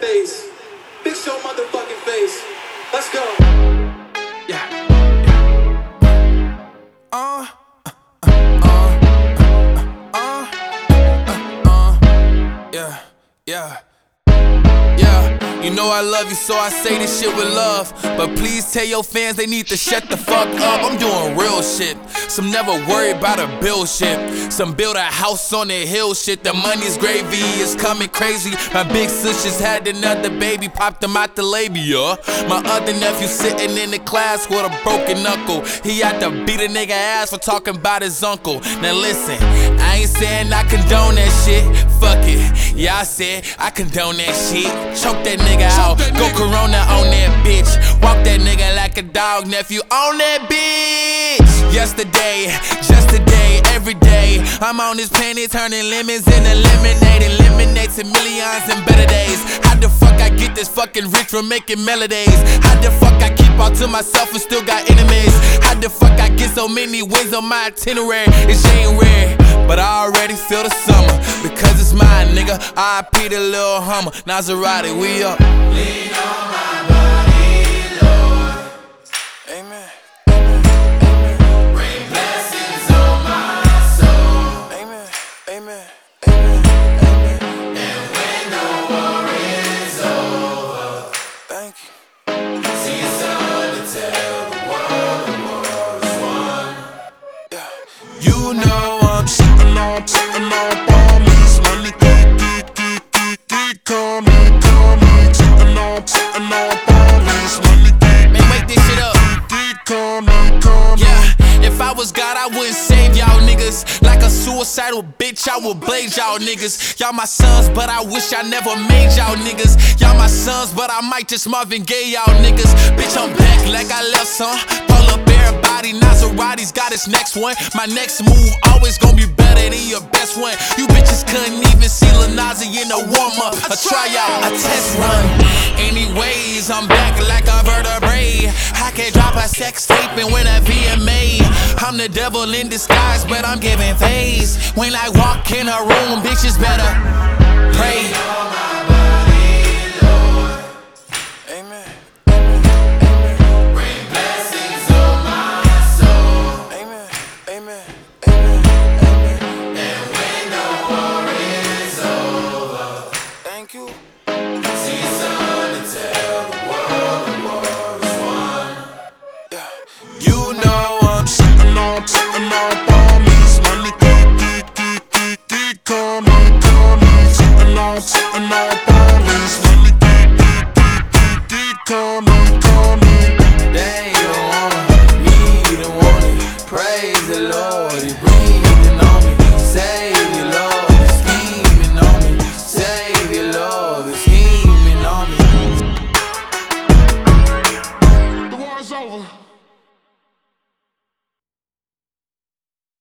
face. Fix your motherfucking face. Let's go. Yeah. Yeah. You know I love you, so I say this shit with love. But please tell your fans they need to shut the fuck up. I'm doing real shit. Some never worry about a bill shit. Some build a house on the hill shit. The money's gravy, it's coming crazy. My big sis just had another baby, popped him out the labia. My other nephew sitting in the class with a broken knuckle. He had to beat a nigga ass for talking about his uncle. Now listen, I ain't saying I condone that shit. Fuck it, yeah I said I condone that shit. Choke that nigga out, go Corona on that bitch. Walk that nigga like a dog, nephew, on that bitch. Yesterday, just today, every day, I'm on this planet turning lemons into lemonade and lemonade to millions and better days. How the fuck I get this fucking rich from making melodies? How the fuck I keep all to myself and still got enemies? How the fuck I get so many wins on my itinerary? It's ain't rare, but I already feel the summer because it's mine, nigga. R.I.P. the little Hummer, Maserati, we up. Lean on my body, Lord. Amen. Rain blessings on my soul. Amen. Amen. And when the war is over, Thank you. see your son to tell the world the war is won. Yeah. You know I'm sitting on Palmies. Money call me. Sitting on Palmies. Money Man, wake this shit up. call me. Yeah, if I was God, I wouldn't save y'all niggas. Like a suicidal bitch, I would blade y'all niggas. Y'all my sons, but I wish I never made y'all niggas. Y'all my sons, but I might just Marvin Gaye y'all niggas. Bitch, I'm back like I left some. Pull up everybody, Maserati's got his next one. My next move always gonna be better than your best one. You bitches couldn't even see Lil Nas in a warm-up, a tryout, a test run. Anyways, I'm back like a vertebrae. I can drop a sex tape and win a VMA. I'm the devil in disguise, but I'm giving face. When I walk in a room, bitches better pray. Lean on my body, Lord. Amen. Rain blessings on my soul. Amen. Amen. And when the war is over, Thank you. see your son to tell the world the war is won. You know I'm Sitting on Palmies. Money call me. Sitting on Palmies. Money call me.